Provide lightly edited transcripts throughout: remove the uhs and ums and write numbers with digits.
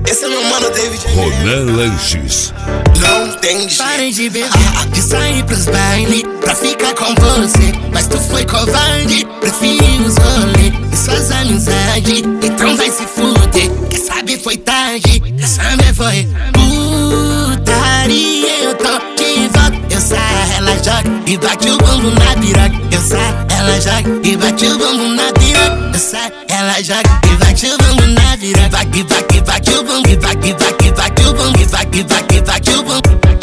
Esse é meu mano David Ronan Lanches. Não tem jeito. Parei de beber, de sair pros bailes pra ficar com você, mas tu foi covarde, preferi os rolê e suas amizades. Então vai se fuder, quer saber foi tarde, quer saber foi putaria. Eu tô de volta, eu saio, ela joga e bate o bumbum na piroca. Eu saio, ela joga e bate o bumbum na piroca. Eu saio, ela joga e bate o bumbum na piroca. Bate o bumbum, bate o bumbum, bate o bumbum.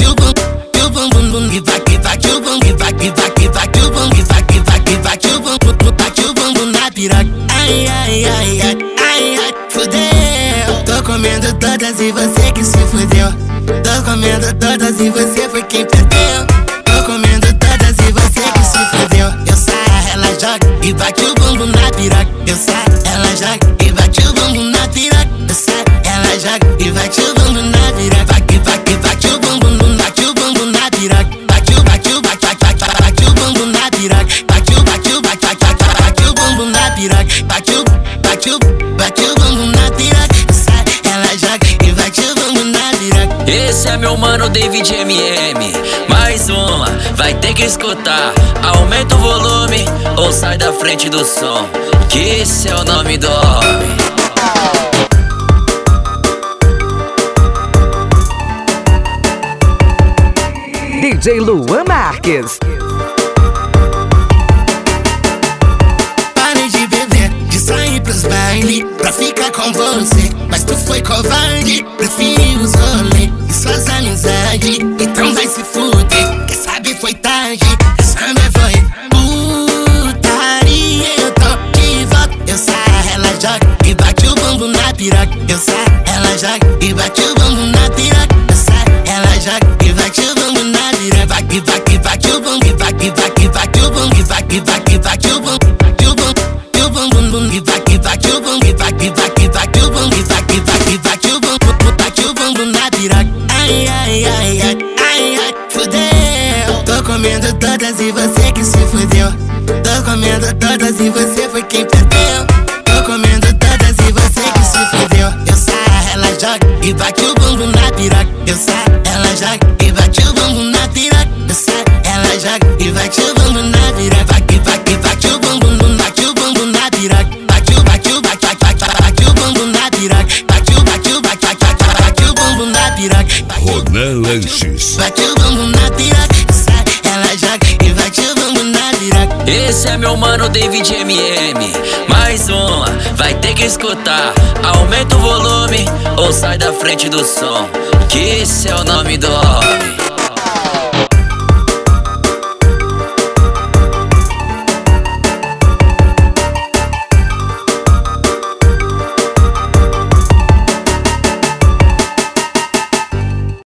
Bate o bumbum na piroca. Ai, ai, ai, ai, ai, ai, fudeu. Tô comendo todas e você que se fudeu. Tô comendo todas e você foi quem perdeu. Tô comendo todas e você que se fudeu. Eu saio, ela joga e bate o bumbum na piroca. Eu saio, ela joga e bate o bumbum na piroca. Eu saio, ela joga e bate o bumbum na piroca. Bate o bumbum na piroca. Bate o bumbum na piroca. Bate o bumbum na piroca. Bate o bumbum na piroca. Sai, ela joga e bate o bumbum na piroca. Esse é meu mano David MM. Mais uma, vai ter que escutar. Aumenta o volume ou sai da frente do som, que esse é o nome do homem. DJ Luan Marques. Parei de beber, de sair pros bailes pra ficar com você, mas tu foi covarde, preferi os rolê e suas amizades. Então vai se fuder, quer saber foi tarde, quer saber foi putaria. Eu tô de volta, eu saio, ela joga e bate o bumbum na piroca. Eu saio, ela joga e bate o bumbum na piroca. Eu saio, ela joga e bate o bumbum na piroca. Bate o bumbum, bate o bumbum, bate o bumbum. Bate o bumbum na piroca. Ai, ai, ai, ai, ai, ai, fudeu. Tô comendo todas e você que se fudeu. Tô comendo todas e você foi quem perdeu. Tô comendo todas e você que se fudeu. Eu saio, ela joga e bate o bumbum na piroca. Eu saio, ela joga e bate o bumbum na piroca. Eu saio, ela joga e bate o bumbum na piroca. Bate o bumbum na piroca. Bate o bumbum na piroca. Bate o bumbum na piroca. Ronan Lanches. Bate o bumbum na piroca. Sai, ela joga e bate o bumbum na piroca. Esse é meu mano David MM. Mais uma, vai ter que escutar. Aumenta o volume ou sai da frente do som, que esse é o nome do homem.